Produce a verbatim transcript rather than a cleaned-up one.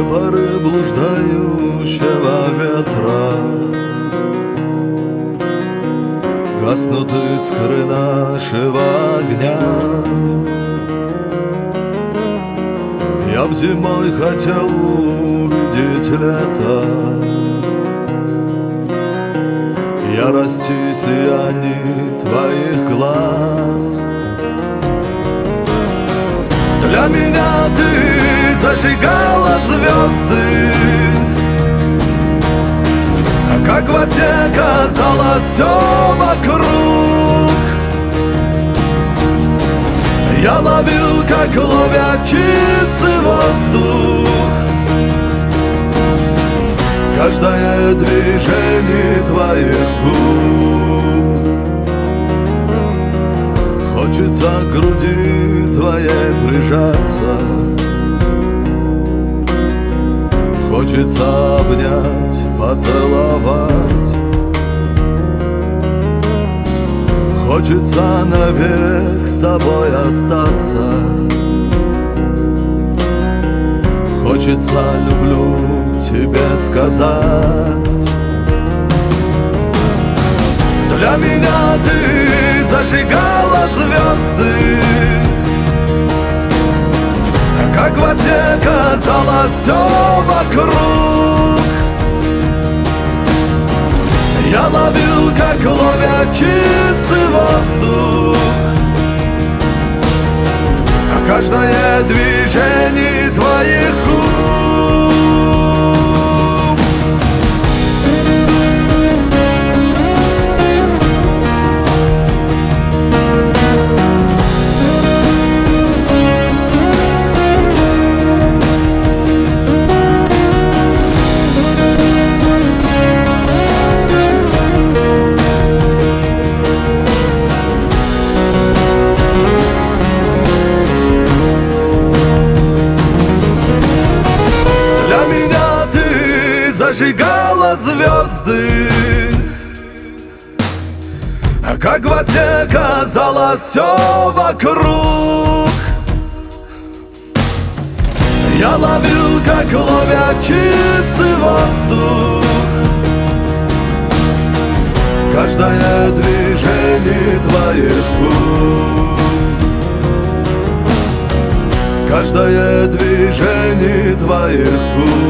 поры блуждающего ветра. Гаснут искры нашего огня. Я б зимой хотел увидеть лето, ярости сияний твоих глаз. Для меня ты зажигала звезды, как во сне казалось все вокруг. Я ловил, как ловят чистый воздух, каждое движение твоих губ. Хочется к груди твоей прижаться, хочется обнять, поцеловать, хочется навек с тобой остаться. Хочется люблю тебе сказать. Для меня ты зажигала звезды, как во сне казалось все вокруг. Я ловил, как ловят чистый воздух, каждое движение твоих губ. Зажигала звезды, как во сне казалось все вокруг. Я ловил, как ловят чистый воздух, каждое движение твоих губ, каждое движение твоих губ.